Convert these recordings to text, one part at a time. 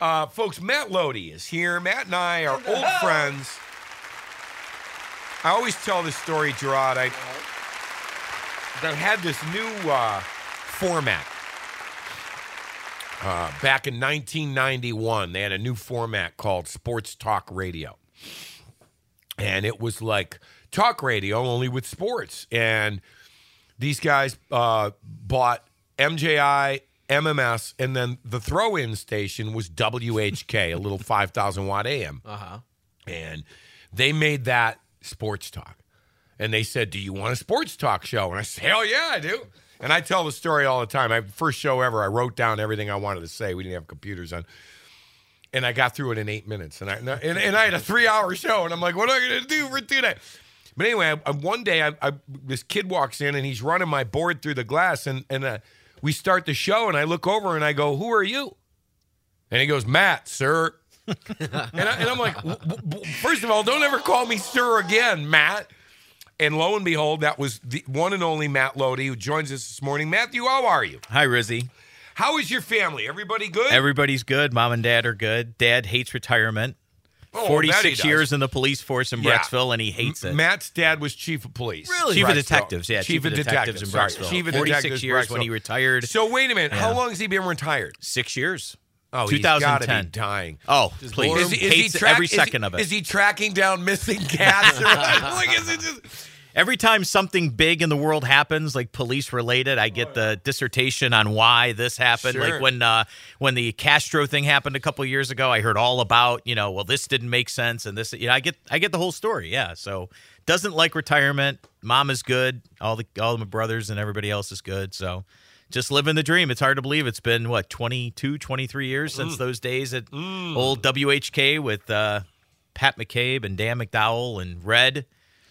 Folks, Matt Lodi is here. Matt and I are old friends. I always tell this story, Gerard. I had this new format back in 1991. They had a new format called Sports Talk Radio. And it was like talk radio, only with sports. And these guys bought MJI, MMS, and then the throw-in station was WHK, a little 5,000-watt AM. Uh-huh. And they made that sports talk. And they said, do you want a sports talk show? And I said, hell yeah, I do. And I tell the story all the time. My first show ever, I wrote down everything I wanted to say. We didn't have computers on. And I got through it in 8 minutes. And I had a 3-hour show. And I'm like, what am I going to do for today? But anyway, one day, this kid walks in, and he's running my board through the glass. And we start the show, and I look over, and I go, who are you? And he goes, Matt, sir. and I'm like, first of all, don't ever call me sir again, Matt. And lo and behold, that was the one and only Matt Lodi, who joins us this morning. Matthew, how are you? Hi, Rizzy. How is your family? Everybody good? Everybody's good. Mom and Dad are good. Dad hates retirement. 46 years in the police force in Brecksville, and he hates it. Matt's dad was chief of police. Really? Chief of detectives, yeah. Chief of detectives in Brecksville. Chief of 46 years when he retired. So wait a minute. Yeah. How long has he been retired? 6 years. Oh, 2010. He's got to be dying. Oh, please. Hates every second of it. Is he tracking down missing cats? Every time something big in the world happens, like police-related, I get the dissertation on why this happened. Sure. Like when the Castro thing happened a couple of years ago, I heard all about, well, this didn't make sense, and this, I get the whole story. Yeah, so doesn't like retirement. Mom is good. All my brothers and everybody else is good. So just living the dream. It's hard to believe it's been 22, 23 years since those days at old WHK with Pat McCabe and Dan McDowell and Red.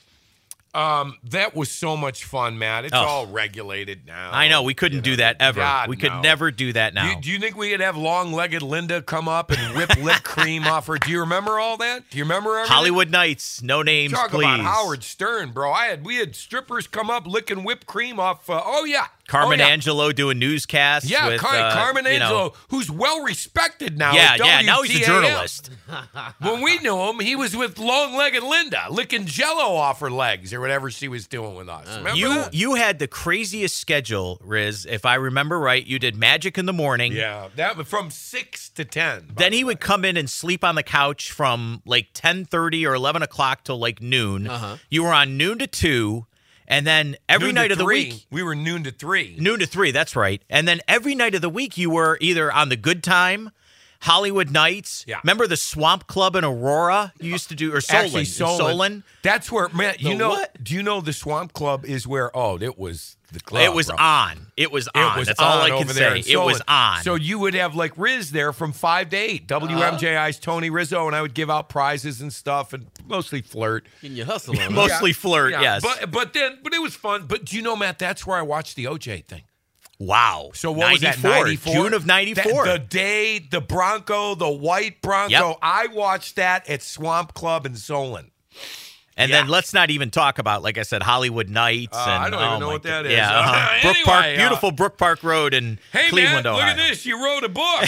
That was so much fun, Matt. It's all regulated now. I know. We couldn't do that ever. God, we could never do that now. Do you think we could have long-legged Linda come up and whip lip cream off her? Do you remember all that? Do you remember everything? Hollywood Nights. No names, Talk please. About Howard Stern, bro. We had strippers come up licking whipped cream off. Carmen Angelo doing newscasts. Yeah, with, Carmen Angelo, who's well-respected now. Yeah, now he's a journalist. When we knew him, he was with long-legged Linda, licking Jell-O off her legs or whatever she was doing with us. You had the craziest schedule, Riz. If I remember right, you did Magic in the morning. Yeah, that was from 6 to 10. Then he would come in and sleep on the couch from like 10:30 or 11 o'clock till like noon. Uh-huh. You were on noon to 2. And then every night of the week, we were noon to 3. Noon to 3, that's right. And then every night of the week, you were either on the Good Time, Hollywood Nights. Yeah. Remember the Swamp Club in Aurora? You used to do, or Solon. Actually, Solon. That's where, man. Do you know the Swamp Club is where? Oh, it was the club. It was on. It was on. That's all I can say. It was on. So you would have like Riz there from 5 to 8. WMJI's Tony Rizzo, and I would give out prizes and stuff, and mostly flirt. Can you hustle on Mostly flirt. Yes. But it was fun. But do you know, Matt? That's where I watched the OJ thing. Wow. So what 94, was that, 94? June of 94. The day, the Bronco, the white Bronco. Yep. I watched that at Swamp Club in Solon. And then let's not even talk about, like I said, Hollywood Nights. I don't even know what that is. Yeah, Brook Park, beautiful Brook Park Road in Cleveland, Ohio. Ohio. Look at this. You wrote a book.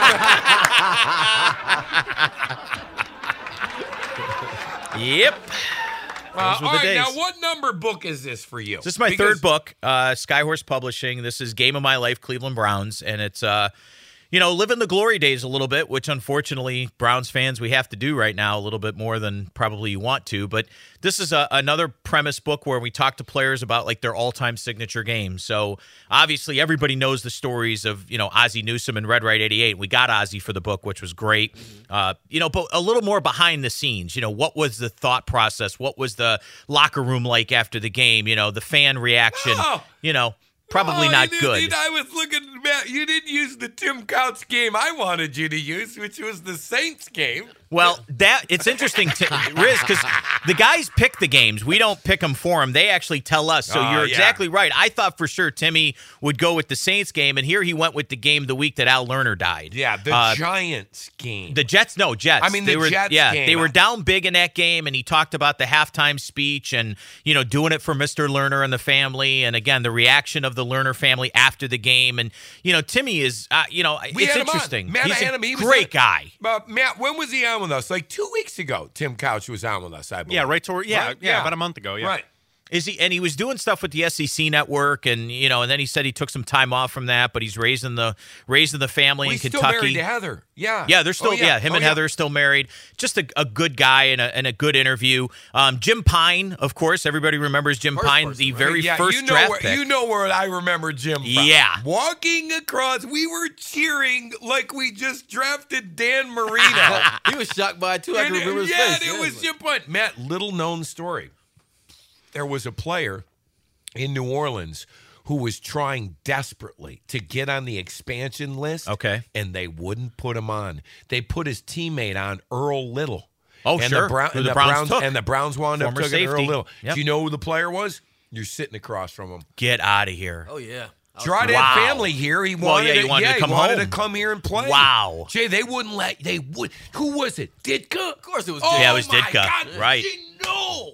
Yep. All right, now what number book is this for you? This is my third book, Skyhorse Publishing. This is Game of My Life, Cleveland Browns, and it's living the glory days a little bit, which unfortunately Browns fans, we have to do right now a little bit more than probably you want to. But this is another premise book where we talk to players about like their all-time signature games. So obviously everybody knows the stories of, Ozzie Newsome and Red Right 88. We got Ozzie for the book, which was great. But a little more behind the scenes. What was the thought process? What was the locker room like after the game? The fan reaction, Probably not good. I was looking at Matt. You didn't use the Tim Couch game I wanted you to use, which was the Saints game. Well, it's interesting, Riz, because the guys pick the games. We don't pick them for them. They actually tell us. So you're exactly right. I thought for sure Timmy would go with the Saints game, and here he went with the game the week that Al Lerner died. Yeah, the Giants game. The Jets. I mean, Jets game. They were down big in that game, and he talked about the halftime speech and, doing it for Mr. Lerner and the family, and, again, the reaction of the Lerner family after the game. And, Timmy is, it's interesting. Matt, he's a great guy. Matt, when was he on with us? Like 2 weeks ago, Tim Couch was on with us, I believe. Yeah, right. About a month ago. Yeah. Right. Is he? And he was doing stuff with the SEC network, and and then he said he took some time off from that, but he's raising the family in Kentucky. He's still married to Heather. Yeah, they're still him and Heather are still married. Just a good guy and a good interview. Jim Pine, of course, everybody remembers Jim Pine, the very first draft pick. You know where I remember Jim from. Yeah, walking across, we were cheering like we just drafted Dan Marino. He was shocked by it too. I can remember his face. Yeah, it was Jim Pine. Matt, little known story. There was a player in New Orleans who was trying desperately to get on the expansion list. Okay. And they wouldn't put him on. They put his teammate on, Earl Little. Oh, and sure. The Browns wound up taking Earl Little. Yep. Do you know who the player was? You're sitting across from him. Get out of here. Oh, yeah. Gerard had family here. He wanted to come here and play. Wow. Jay, they wouldn't let. They would. Who was it? Ditka? Of course it was. Yeah, it was Ditka. God, right. No.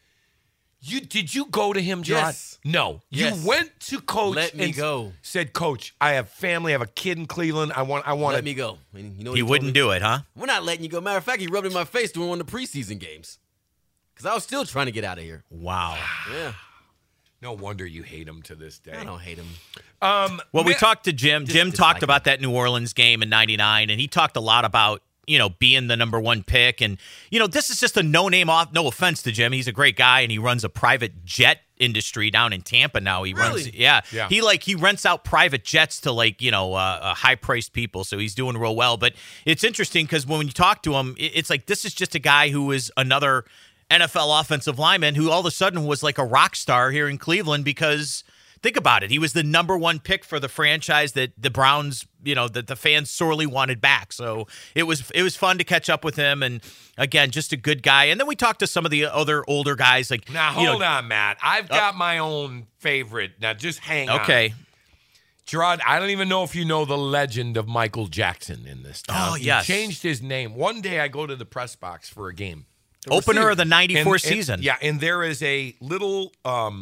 Did you go to him, Gerard? Yes. No. Yes. You went to Coach. Let me go. Said, Coach, I have family. I have a kid in Cleveland. I want. Let me go. And you know what he wouldn't do it, huh? We're not letting you go. Matter of fact, he rubbed it in my face during one of the preseason games because I was still trying to get out of here. Wow. Yeah. No wonder you hate him to this day. I don't hate him. Well, we talked to Jim. Jim talked about that New Orleans game in '99, and he talked a lot about being the number one pick. And, this is just a no-name off. No offense to Jim. He's a great guy, and he runs a private jet industry down in Tampa now. He runs, he rents out private jets to high-priced people. So he's doing real well. But it's interesting because when you talk to him, it's like this is just a guy who is another NFL offensive lineman who all of a sudden was like a rock star here in Cleveland because think about it. He was the number one pick for the franchise that the Browns, that the fans sorely wanted back. So it was fun to catch up with him. And again, just a good guy. And then we talked to some of the other older guys. Like, now, hold on, Matt. I've got my own favorite. Now, just hang on. Okay. Gerard, I don't even know if you know the legend of Michael Jackson in this town. Oh, yes. He changed his name. One day I go to the press box for a game. Opener of the 94 season. Yeah, and there is a little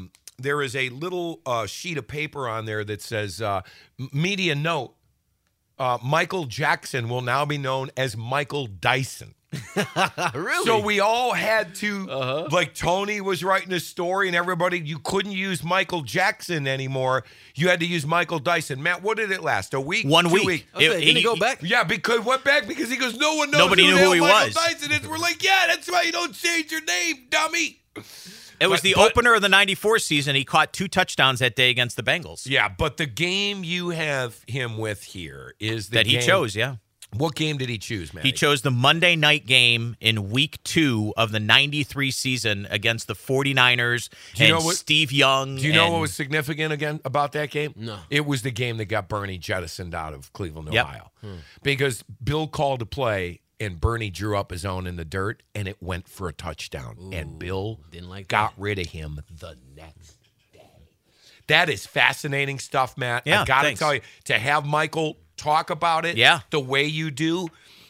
sheet of paper on there that says, media note, Michael Jackson will now be known as Michael Dyson. Really? So we all had to, like Tony was writing a story and everybody, you couldn't use Michael Jackson anymore. You had to use Michael Dyson. Matt, what did it last? A week? 1 week. 2 weeks? Didn't he go back? Yeah, went back because he goes, no one knows Nobody knew who he Michael was. Dyson is. We're like, yeah, that's why you don't change your name, dummy. It was the opener of the 94 season. He caught 2 touchdowns that day against the Bengals. Yeah, but the game you have him with here is that he chose, yeah. What game did he choose, man? He chose the Monday night game in week 2 of the 93 season against the 49ers Steve Young. Do you know what was significant again about that game? No. It was the game that got Bernie jettisoned out of Cleveland, Ohio. Because Bill called a play and Bernie drew up his own in the dirt and it went for a touchdown. Ooh, and Bill didn't like got that. rid of him the next day. That is fascinating stuff, Matt. Yeah, I got to tell you, to have Michael talk about it the way you do.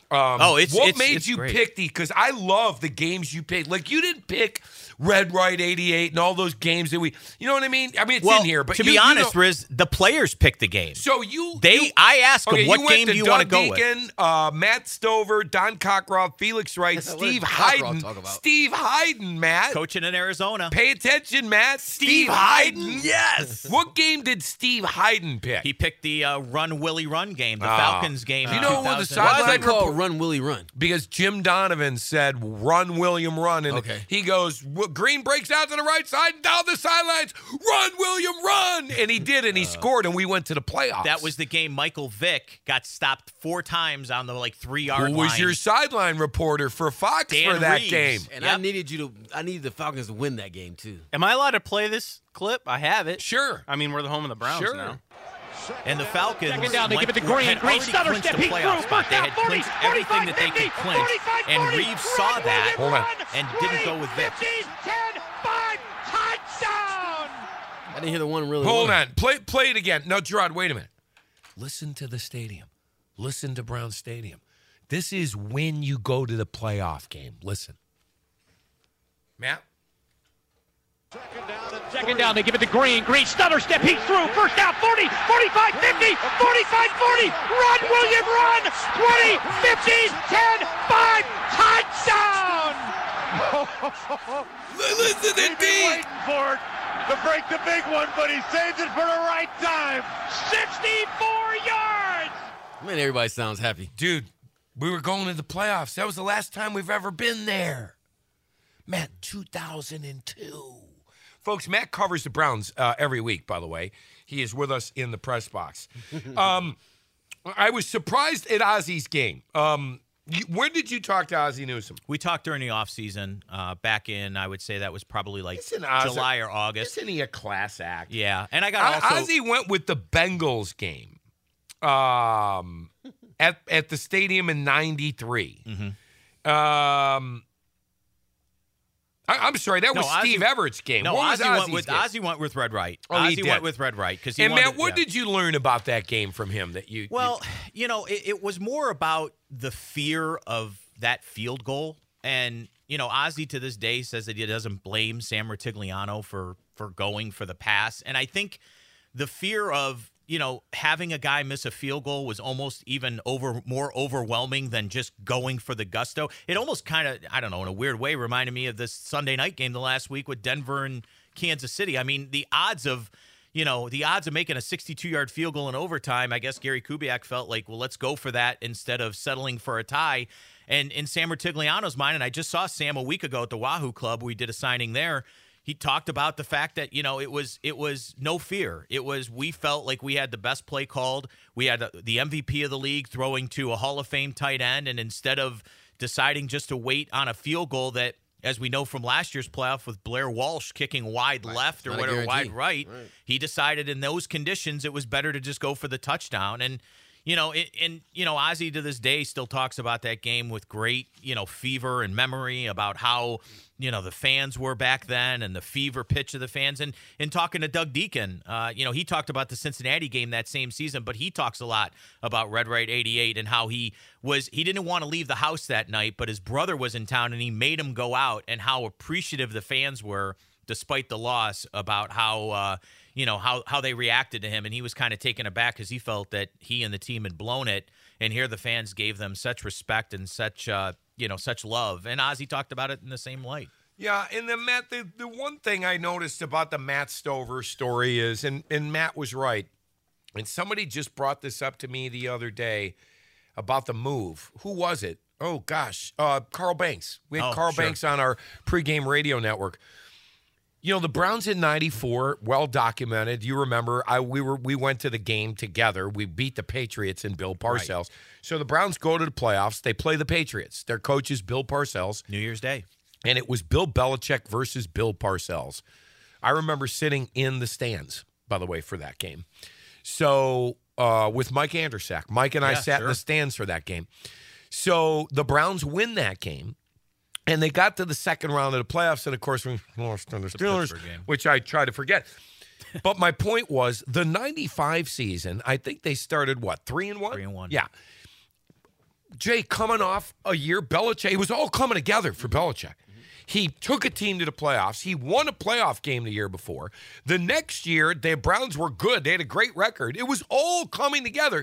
What made you pick these? Because I love the games you picked. Like, you didn't pick Red Right 88 and all those games that you know what I mean? I mean, it's in here. But to be honest, Riz, the players picked the game. So I asked them, what game do you want to go Deacon, with? Matt Stover, Don Cockroft, Felix Wright, Steve Hyden. Steve Hyden, Matt. Coaching in Arizona. Pay attention, Matt. Steve Hyden. Yes. What game did Steve Hyden pick? He picked the Run Willie Run game, the Falcons game. Do you know what the Why is sideline that called Run Willie Run? Because Jim Donovan said, "Run, William, run," and he goes, Green breaks out to the right side and down the sidelines. Run, William, run, and he did, and he scored, and we went to the playoffs. That was the game. Michael Vick got stopped 4 times on the 3-yard line. Who was your sideline reporter for Fox Dan for that Reeves. game? And I needed the Falcons to win that game too. Am I allowed to play this clip? I have it. Sure. I mean, we're the home of the Browns now. And the Falcons Second down, they give it to Green. had Green already stutter clinched step. the He's playoff through. spot. First They down, had 40, clinched everything that they 45, could clinch. 45, And 40. Reeves saw that Hold on. and didn't go with Vic. 15, 10, 5, touchdown! I didn't hear the one really. Hold well. on. Play it again. No, Gerard, wait a minute. Listen to the stadium. Listen to Brown Stadium. This is when you go to the playoff game. Listen. Matt? Second down, they give it to Green. Green stutter step. He's through. First down, 40, 45, 50, 45, 40. Run, William, run! 20, 15, 10, 5, touchdown! Listen to D. Waiting for it to break the big one, but he saves it for the right time. 64 yards! Man, everybody sounds happy. Dude, we were going to the playoffs. That was the last time we've ever been there. Matt, 2002. Folks, Matt covers the Browns every week, by the way. He is with us in the press box. I was surprised at Ozzy's game. When did you talk to Ozzie Newsome? We talked during the offseason back in, I would say that was probably like Isn't Ozzy- July or August. Isn't he a class act? Yeah, and I got also Ozzie went with the Bengals game at the stadium in '93. I'm sorry, that was Steve Everett's game. No, what was Ozzie went with Red Right. Oh, he Ozzie did. went with Red Right because he And wanted, Matt, what did you learn about that game from him? That you Well, it was more about the fear of that field goal. And, Ozzie to this day says that he doesn't blame Sam Rutigliano for going for the pass. And I think the fear of, having a guy miss a field goal was almost even more overwhelming than just going for the gusto. It almost kind of, I don't know, in a weird way, reminded me of this Sunday night game the last week with Denver and Kansas City. I mean, the odds of making a 62-yard field goal in overtime, I guess Gary Kubiak felt like, well, let's go for that instead of settling for a tie. And in Sam Rutigliano's mind, and I just saw Sam a week ago at the Wahoo Club, we did a signing there. He talked about the fact that, it was no fear. It was, we felt like we had the best play called. We had the MVP of the league throwing to a Hall of Fame tight end. And instead of deciding just to wait on a field goal that, as we know from last year's playoff with Blair Walsh kicking wide left or whatever, wide right, he decided in those conditions it was better to just go for the touchdown. And, Ozzie to this day still talks about that game with great, fever and memory about how, the fans were back then and the fever pitch of the fans. And in talking to Doug Deacon, he talked about the Cincinnati game that same season, but he talks a lot about Red Right 88 and how he didn't want to leave the house that night, but his brother was in town and he made him go out, and how appreciative the fans were despite the loss about how they reacted to him. And he was kind of taken aback because he felt that he and the team had blown it. And here the fans gave them such respect and such love. And Ozzie talked about it in the same light. Yeah, and then Matt, the one thing I noticed about the Matt Stover story is, and Matt was right, and somebody just brought this up to me the other day about the move. Who was it? Oh, gosh, Carl Banks. We had Carl Banks on our pregame radio network. The Browns in '94, well documented. You remember, we went to the game together. We beat the Patriots and Bill Parcells. Right. So the Browns go to the playoffs. They play the Patriots. Their coach is Bill Parcells. New Year's Day. And it was Bill Belichick versus Bill Parcells. I remember sitting in the stands, by the way, for that game. So with Mike Andersack. Mike and I sat in the stands for that game. So the Browns win that game. And they got to the second round of the playoffs, and of course, we lost to the Steelers, which I try to forget. But my point was, the '95 season, I think they started, 3-1? 3-1. Yeah. Jay, coming off a year, Belichick, it was all coming together for Belichick. He took a team to the playoffs. He won a playoff game the year before. The next year, the Browns were good. They had a great record. It was all coming together.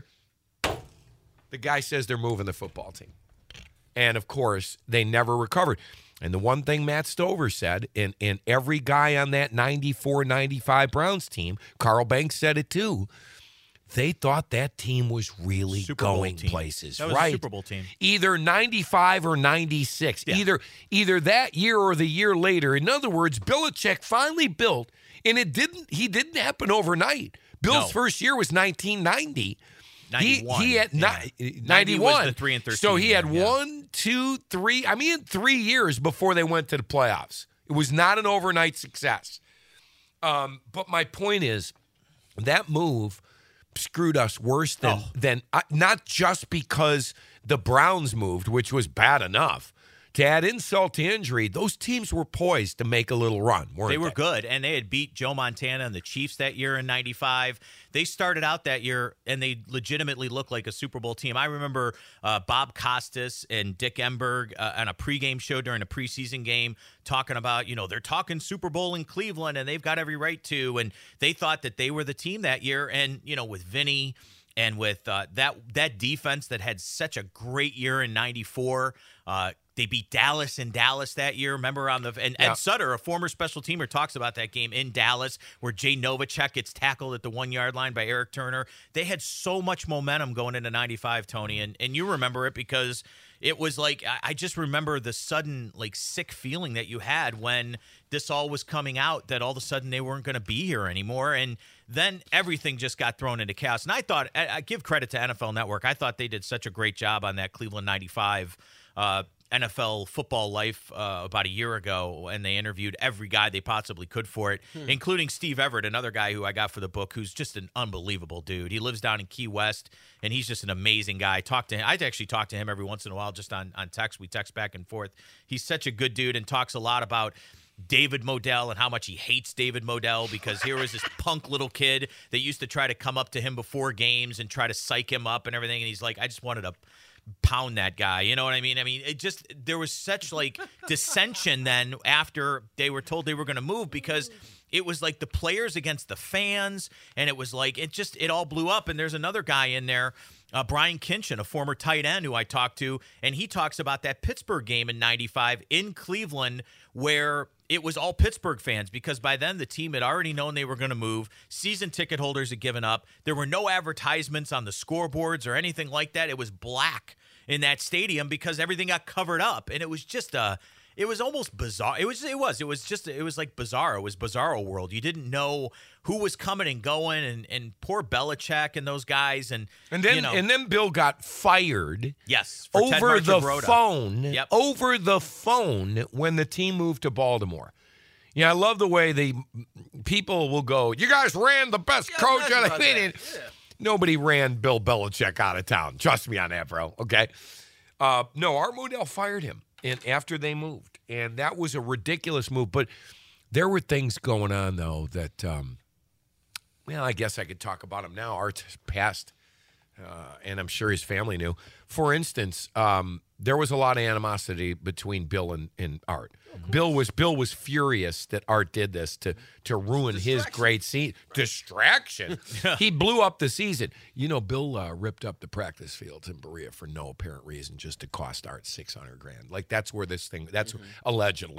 The guy says they're moving the football team. And, of course, they never recovered. And the one thing Matt Stover said, and every guy on that 94-95 Browns team, Carl Banks said it too, they thought that team was really going places. That was a Super Bowl team. Either 95 or 96. Yeah. Either that year or the year later. In other words, Belichick finally built, and he didn't happen overnight. Bill's first year was 1990. 91. He had 91. Was the 3-13. So he had 1, 2, 3. I mean, 3 years before they went to the playoffs. It was not an overnight success. But my point is, that move screwed us worse than not just because the Browns moved, which was bad enough. To add insult to injury, those teams were poised to make a little run, weren't they? They were good, and they had beat Joe Montana and the Chiefs that year in '95. They started out that year, and they legitimately looked like a Super Bowl team. I remember Bob Costas and Dick Enberg on a pregame show during a preseason game talking about, they're talking Super Bowl in Cleveland, and they've got every right to, and they thought that they were the team that year. And, with Vinny and with that defense that had such a great year in '94, they beat Dallas in Dallas that year. Remember Ed Sutter, a former special teamer, talks about that game in Dallas where Jay Novacek gets tackled at the 1-yard line by Eric Turner. They had so much momentum going into '95, Tony, and you remember it because it was like I just remember the sudden sick feeling that you had when this all was coming out that all of a sudden they weren't going to be here anymore, and then everything just got thrown into chaos. And I thought I give credit to NFL Network. I thought they did such a great job on that Cleveland '95 NFL Football Life about a year ago, and they interviewed every guy they possibly could for it, including Steve Everett, another guy who I got for the book, who's just an unbelievable dude. He lives down in Key West, and he's just an amazing guy. I actually talk to him every once in a while just on text. We text back and forth. He's such a good dude and talks a lot about David Modell and how much he hates David Modell because here was this punk little kid that used to try to come up to him before games and try to psych him up and everything, and he's like, I just wanted to pound that guy. You know what I mean? There was such dissension then after they were told they were going to move because it was like the players against the fans, and it was like it all blew up. And there's another guy in there, Brian Kinchin, a former tight end who I talked to, and he talks about that Pittsburgh game in '95 in Cleveland where it was all Pittsburgh fans because by then the team had already known they were going to move. Season ticket holders had given up. There were no advertisements on the scoreboards or anything like that. It was black in that stadium because everything got covered up, and it was just it was almost bizarre. It was like bizarre. It was Bizarro World. You didn't know who was coming and going, and poor Belichick and those guys, and then Bill got fired. Yes, over the phone. Yep. Over the phone when the team moved to Baltimore. I love the way the people will go, you guys ran the best coach of the meeting. Nobody ran Bill Belichick out of town. Trust me on that, bro. Okay. No, Art Modell fired him after they moved, and that was a ridiculous move. But there were things going on, though, that, I guess I could talk about him now. Art's passed, and I'm sure his family knew. For instance, there was a lot of animosity between Bill and Art. Bill was furious that Art did this to ruin his great season. Distraction. He blew up the season. Bill ripped up the practice fields in Berea for no apparent reason, just to cost Art $600,000. That's where this thing. That's allegedly.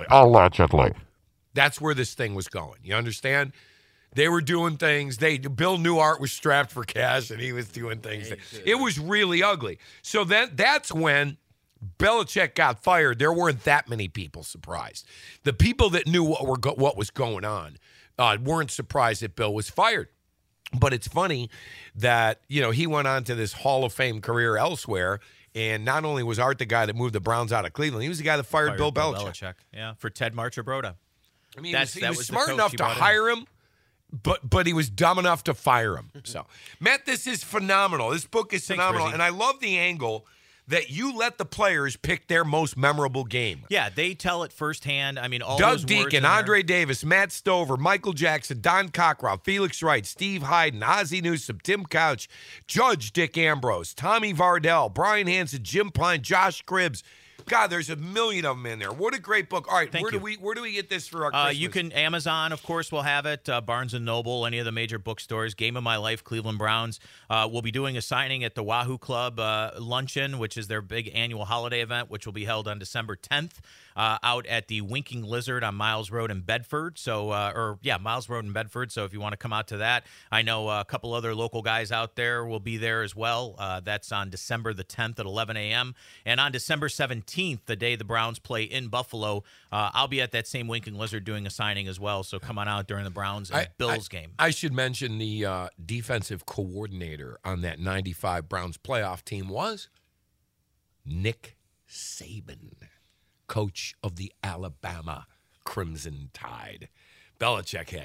That's where this thing was going. You understand? They were doing things. Bill knew Art was strapped for cash, and he was doing things. It was really ugly. So that's when Belichick got fired. There weren't that many people surprised. The people that knew what was going on weren't surprised that Bill was fired. But it's funny that he went on to this Hall of Fame career elsewhere. And not only was Art the guy that moved the Browns out of Cleveland, he was the guy that fired Bill Belichick. Yeah, for Ted Marchibroda. He was smart enough to hire him. But he was dumb enough to fire him. So, Matt, this is phenomenal. This book is phenomenal. And I love the angle that you let the players pick their most memorable game. Yeah, they tell it firsthand. All Doug those Deacon, Andre Davis, Matt Stover, Michael Jackson, Don Cockroft, Felix Wright, Steve Hyden, Ozzie Newsome, Tim Couch, Judge Dick Ambrose, Tommy Vardell, Brian Hansen, Jim Pine, Josh Cribbs. God, there's a million of them in there. What a great book. All right, where do we get this for our Christmas? You can, Amazon, of course, will have it. Barnes & Noble, any of the major bookstores. Game of My Life, Cleveland Browns. We'll be doing a signing at the Wahoo Club Luncheon, which is their big annual holiday event, which will be held on December 10th out at the Winking Lizard on Miles Road in Bedford. Miles Road in Bedford. So if you want to come out to that, I know a couple other local guys out there will be there as well. That's on December the 10th at 11 a.m. And on December 17th, the day the Browns play in Buffalo, I'll be at that same Winking Lizard doing a signing as well. So come on out during the Browns and Bills game. I should mention the defensive coordinator on that 95 Browns playoff team was Nick Saban, coach of the Alabama Crimson Tide. Belichick had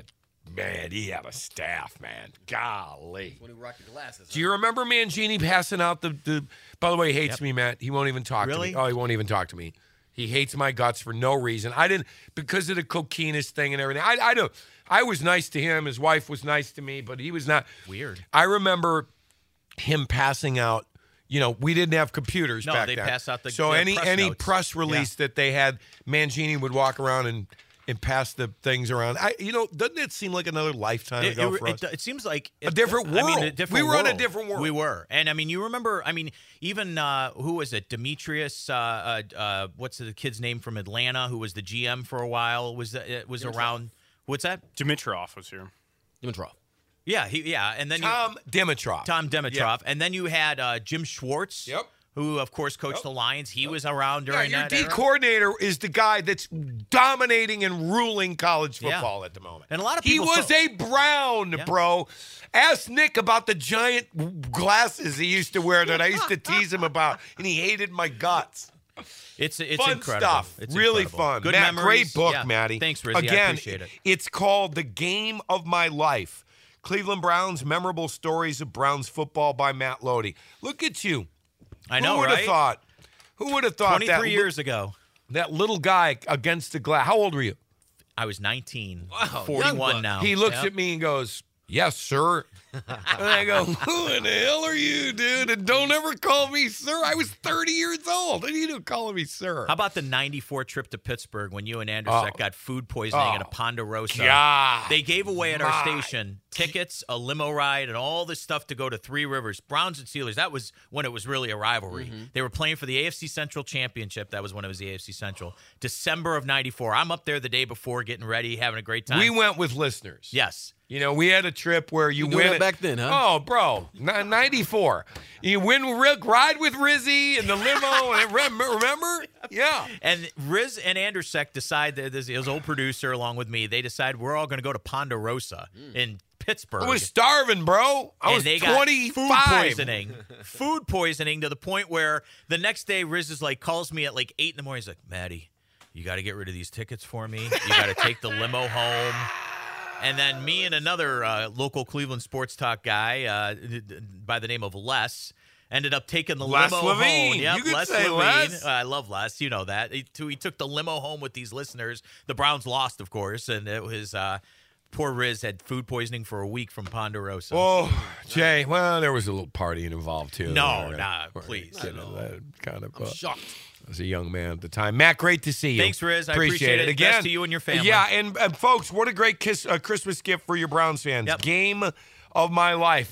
Man, he had a staff, man. Golly. When he rocked the glasses. Do you remember Mangini passing out the by the way, he hates me, Matt. He won't even talk to me. Oh, he won't even talk to me. He hates my guts for no reason. I didn't, because of the coquinist thing and everything. I was nice to him. His wife was nice to me, but he was not. Weird. I remember him passing out. You know, we didn't have computers back then. No, they pass out the So the any press notes. press release that they had, Mangini would walk around and pass the things around. Doesn't it seem like another lifetime ago for us? It seems like a different world. I mean, a different we were world. in a different world. We were. And, I mean, you remember, even, who was it? Demetrius, what's the kid's name from Atlanta, who was the GM for a while, was around. What's that? Dimitrov was here. Dimitrov. Yeah, and then Tom Dimitrov. Yeah. And then you had Jim Schwartz. Yep. Who, of course, coached the Lions. He was around during your that D era. coordinator is the guy that's dominating and ruling college football at the moment. And a lot of he people was a Brown, bro. Ask Nick about the giant glasses he used to wear that I used to tease him about, and he hated my guts. It's fun incredible. stuff. It's really incredible. fun. Good Matt, memories. great book, Yeah. Matty. Thanks, Rizzy. I Again, appreciate it. It's called The Game of My Life. Cleveland Browns, Memorable Stories of Browns Football by Matt Lodi. Look at you. I know, Who would have thought? Who would have thought 23 years ago. That little guy against the glass. How old were you? I was 19. Wow, 41 now. He looks at me and goes, "Yes, sir." And I go, "Who in the hell are you, dude? And don't ever call me sir. I was 30 years old. What are you doing calling me sir?" How about the 94 trip to Pittsburgh when you and Andersek got food poisoning at a Ponderosa? God. They gave away at our station tickets, a limo ride, and all this stuff to go to Three Rivers. Browns and Steelers, that was when it was really a rivalry. Mm-hmm. They were playing for the AFC Central Championship. That was when it was the AFC Central. December of 94. I'm up there the day before getting ready, having a great time. We went with listeners. Yes. You know, we had a trip where you doing win that it back then, huh? Oh, bro, 94. You win Rick, ride with Rizzy in the limo. And remember? Yeah. And Riz and Andersek decide that his old producer, along with me, they decide we're all going to go to Ponderosa in Pittsburgh. I was starving, bro. I was they 25. got food poisoning to the point where the next day Riz is like, calls me at like 8 in the morning. He's like, Maddie, you got to get rid of these tickets for me. You got to take the limo home. And then me and another local Cleveland sports talk guy by the name of Les ended up taking the Les limo Levine. home. Yep, You could Les say Levine. Les. I love Les. You know that. He took the limo home with these listeners. The Browns lost, of course, and it was poor Riz had food poisoning for a week from Ponderosa. Oh, Jay. Well, there was a little partying involved, too. No, We're please. getting into that kind of, I'm shocked. I was a young man at the time. Matt, great to see you. Thanks, Riz. I appreciate it. Again, Best to you and your family. Yeah, and folks, what a great Christmas gift for your Browns fans. Yep. Game of my life.